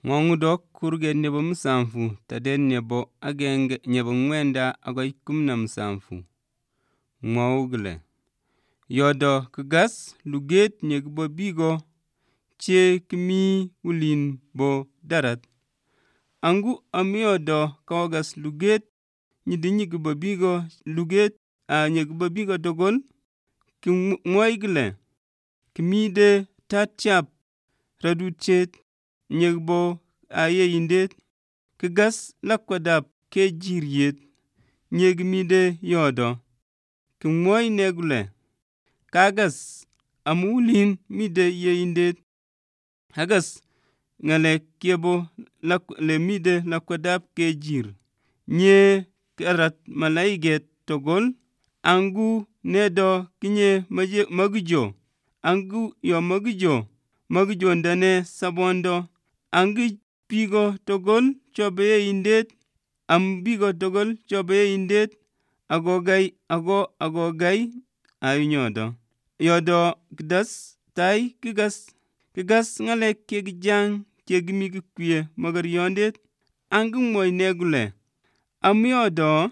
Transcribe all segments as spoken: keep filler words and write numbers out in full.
Ngongu dok kurget nebo msamfu taden nebo agenge nebo ngwenda agoi kumi na msamfu. Mwau kole yodo kagas luget nyekbo bigo che kimi ulin bo darat. Angu amiodo kawagas luget nyidi nyikbo bigo luget a nyekbo bigo dogol kimwai kile kimide tatyap radutchet nyekbo ayeindet kagas lakwadab kejiryet nyekimide yodo. Kimwoi ne kule kagas amu ulin mide yeindet agas ngalek kebo le mide lakwadab kejir nye karat malaiket togol angu nedo kinye magijo angu yo magijo magijo ndane sabondo angu bigo togol chobe yeindet am bigo togol chobe yeindet agogai ago agogai ayinyodo yodo kdas tai kigas kigas ngalek kekijang kekimi kikwie mogoryondet angu mwoi ne kule amiodo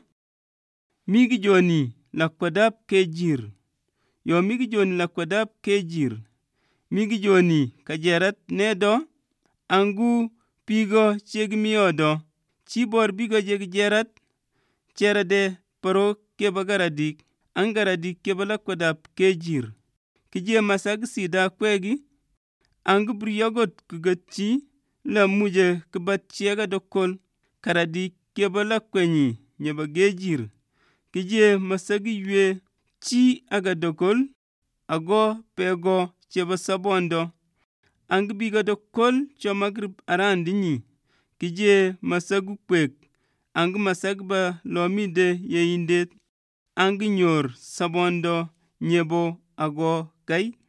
migijoni lakwadab kejir yo migijoni lakwadab kejir migijoni kajerat nedo angu bigo chekimiyodo chibor bigo chekijerat cherade porok kebo karadik ang karadik kebo lakwadab kejir kije masak sida kweki angu biryogot kiketchi le muje kibatchi akadokol karadik kebo lakwenyi nyebo kejir kije masakiywe chi akadokol ago bego chebo sabondo angu bigo togol chomakirib arandinyi kije masaku kwek angu masakiba lomide yeindet angu nyor sabondo nyebo ago kai